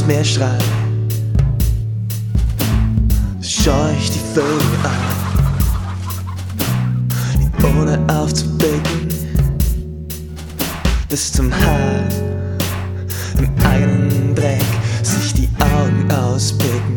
aufs Meer schrei, schau ich die Vögel an, die ohne aufzublicken bis zum Haar im eigenen Dreck sich die Augen auspicken.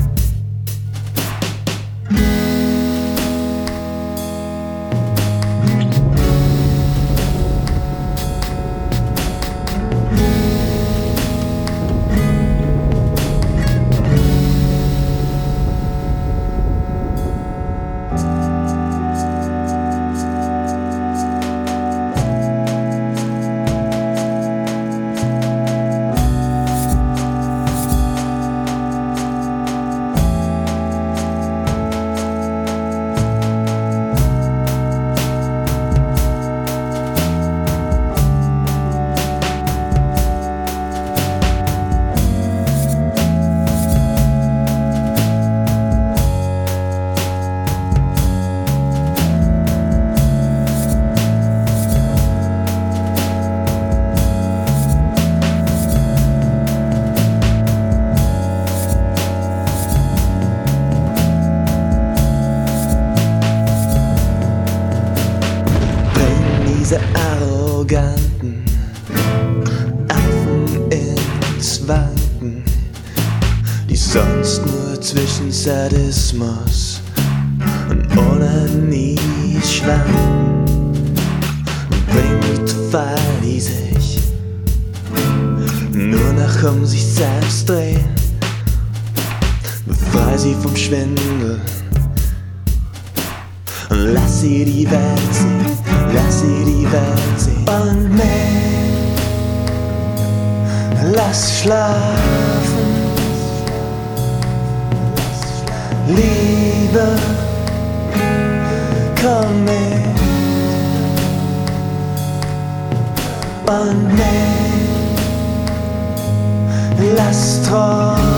Diese arroganten Affen ins Wanken, die sonst nur zwischen Sadismus und Onanie schwanken, bringen die zu Fall, die sich nur noch um sich selbst drehen. Befrei sie vom Schwindel und lass sie die Welt sehen, lass sie die Welt sehen. Und mich lass schlafen, Liebe, komm mit. Und mich lass träumen.